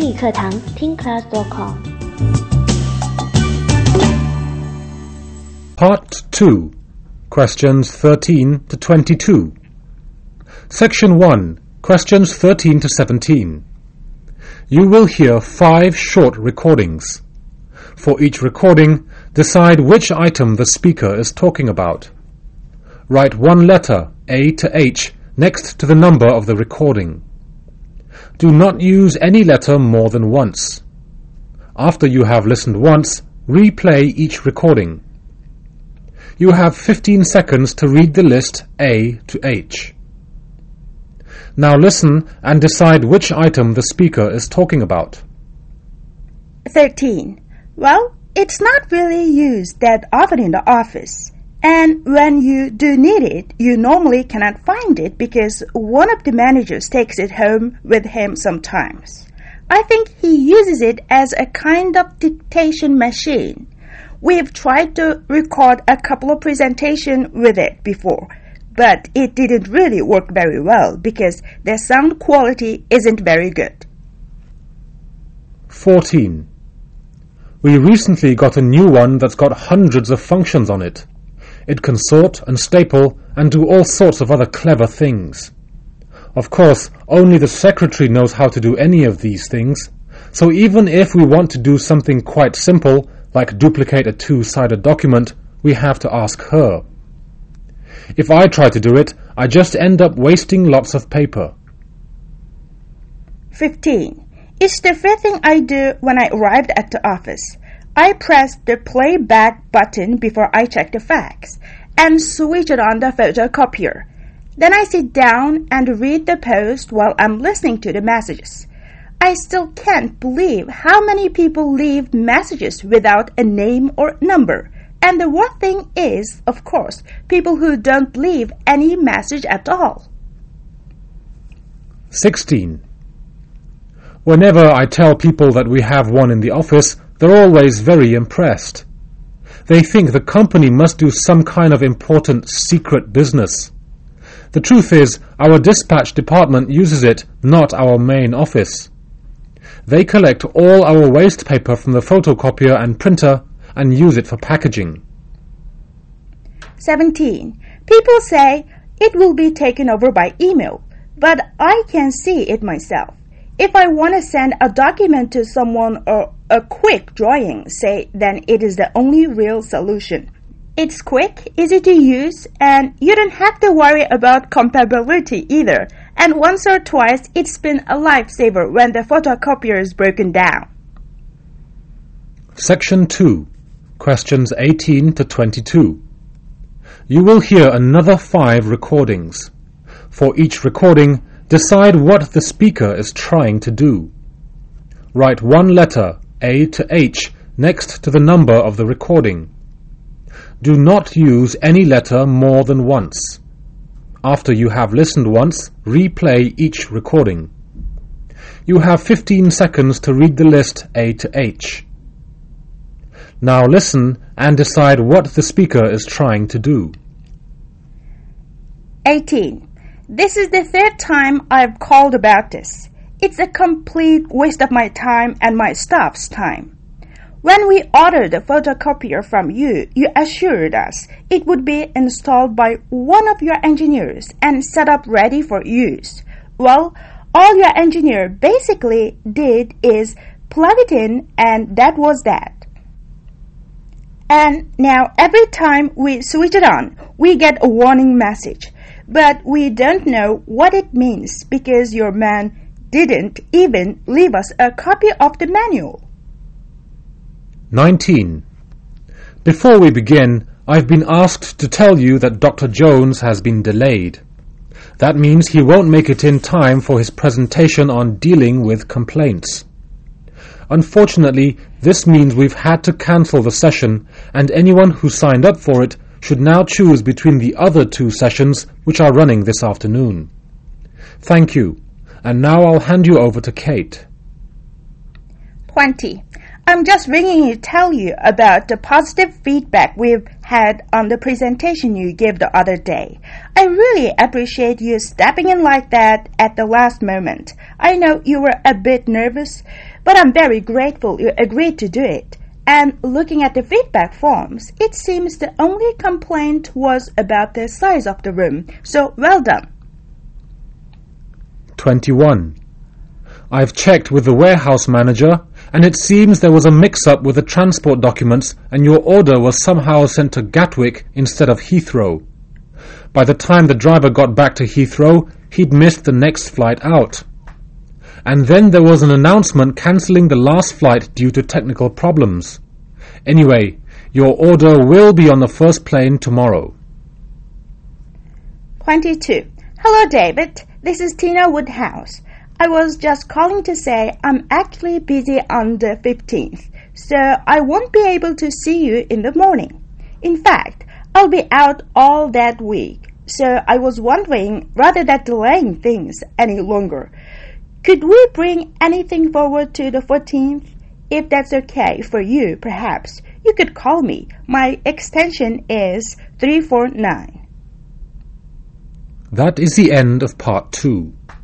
理课堂听 class.com Part 2, Questions 13 to 22. Section 1, Questions 13 to 17. You will hear 5 short recordings. For each recording, decide which item the speaker is talking about. Write one letter, A to H, next to the number of the recording. Do not use any letter more than once. After you have listened once, replay each recording. You have 15 seconds to read the list A to H. Now listen and decide which item the speaker is talking about. 13. Well, it's not really used that often in the office. And when you do need it, you normally cannot find it because one of the managers takes it home with him sometimes. I think he uses it as a kind of dictation machine. We've tried to record a couple of presentations with it before, but it didn't really work very well because the sound quality isn't very good. 14. We recently got a new one that's got hundreds of functions on it. It can sort and staple and do all sorts of other clever things. Of course, only the secretary knows how to do any of these things, so even if we want to do something quite simple, like duplicate a 2-sided document, we have to ask her. If I try to do it, I just end up wasting lots of paper. 15. It's the first thing I do when I arrived at the office. I press the playback button before I check the facts and switch it on the photocopier. Then I sit down and read the post while I'm listening to the messages. I still can't believe how many people leave messages without a name or number. And the worst thing is, of course, people who don't leave any message at all. 16. Whenever I tell people that we have one in the office, they're always very impressed. They think the company must do some kind of important secret business. The truth is, our dispatch department uses it, not our main office. They collect all our waste paper from the photocopier and printer and use it for packaging. 17. People say it will be taken over by email, but I can see it myself. If I want to send a document to someone or a quick drawing, say, then it is the only real solution. It's quick, easy to use, and you don't have to worry about compatibility either. And once or twice, it's been a lifesaver when the photocopier is broken down. Section 2, Questions 18 to 22. You will hear another 5 recordings. For each recording, decide what the speaker is trying to do. Write one letter, A to H, next to the number of the recording. Do not use any letter more than once. After you have listened once, replay each recording. You have 15 seconds to read the list A to H. Now listen and decide what the speaker is trying to do. 18. This is the 3rd time I've called about this. It's a complete waste of my time and my staff's time. When we ordered the photocopier from you, you assured us it would be installed by one of your engineers and set up ready for use. Well, all your engineer basically did is plug it in, and that was that. And now every time we switch it on, we get a warning message. But we don't know what it means because your man didn't even leave us a copy of the manual. 19. Before we begin, I've been asked to tell you that Dr. Jones has been delayed. That means he won't make it in time for his presentation on dealing with complaints. Unfortunately, this means we've had to cancel the session, and anyone who signed up for it should now choose between the other 2 sessions which are running this afternoon. Thank you, and now I'll hand you over to Kate. 20. I'm just ringing to tell you about the positive feedback we've had on the presentation you gave the other day. I really appreciate you stepping in like that at the last moment. I know you were a bit nervous, but I'm very grateful you agreed to do it. And looking at the feedback forms, it seems the only complaint was about the size of the room. So well done. 21. I've checked with the warehouse manager, and it seems there was a mix-up with the transport documents and your order was somehow sent to Gatwick instead of Heathrow. By the time the driver got back to Heathrow, he'd missed the next flight out. And then there was an announcement cancelling the last flight due to technical problems. Anyway, your order will be on the first plane tomorrow. 22. Hello, David. This is Tina Woodhouse. I was just calling to say I'm actually busy on the 15th, so I won't be able to see you in the morning. In fact, I'll be out all that week, so I was wondering, rather than delaying things any longer, could we bring anything forward to the 14th? If that's okay for you, perhaps you could call me. My extension is 349. That is the end of part 2.